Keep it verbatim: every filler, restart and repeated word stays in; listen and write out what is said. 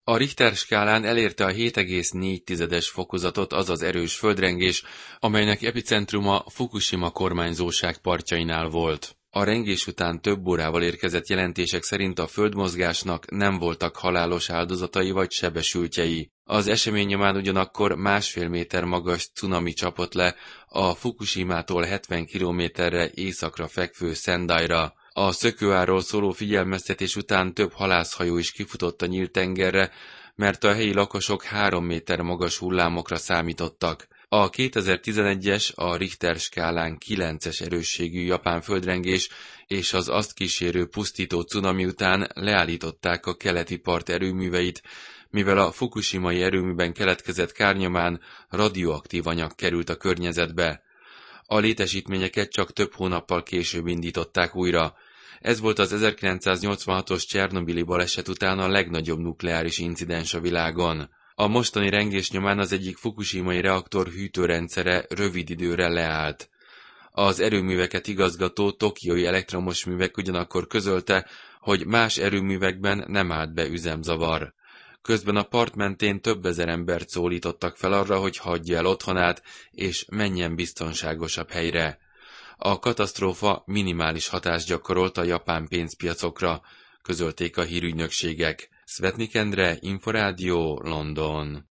A Richter skálán elérte a hét egész négy fokozatot az az erős földrengés, amelynek epicentruma Fukushima kormányzóság partjainál volt. A rengés után több órával érkezett jelentések szerint a földmozgásnak nem voltak halálos áldozatai vagy sebesültjei. Az esemény nyomán ugyanakkor másfél méter magas cunami csapott le a Fukushimától hetven kilométerre északra fekvő Sendaira. A szökőárról szóló figyelmeztetés után több halászhajó is kifutott a nyílt tengerre, mert a helyi lakosok három méter magas hullámokra számítottak. A kétezer-tizenegyes, a Richter skálán kilences erősségű japán földrengés és az azt kísérő pusztító cunami után leállították a keleti part erőműveit, mivel a fukushimai erőműben keletkezett kár nyomán radioaktív anyag került a környezetbe. A létesítményeket csak több hónappal később indították újra. Ez volt az ezerkilencszáznyolcvanhatos csernobili baleset után a legnagyobb nukleáris incidens a világon. A mostani rengés nyomán az egyik fukushimai reaktor hűtőrendszere rövid időre leállt. Az erőműveket igazgató tokiói elektromos művek ugyanakkor közölte, hogy más erőművekben nem állt be üzemzavar. Közben a part mentén több ezer embert szólítottak fel arra, hogy hagyja el otthonát és menjen biztonságosabb helyre. A katasztrófa minimális hatást gyakorolt a japán pénzpiacokra, közölték a hírügynökségek. Szvetnik Endre, Inforádió, London.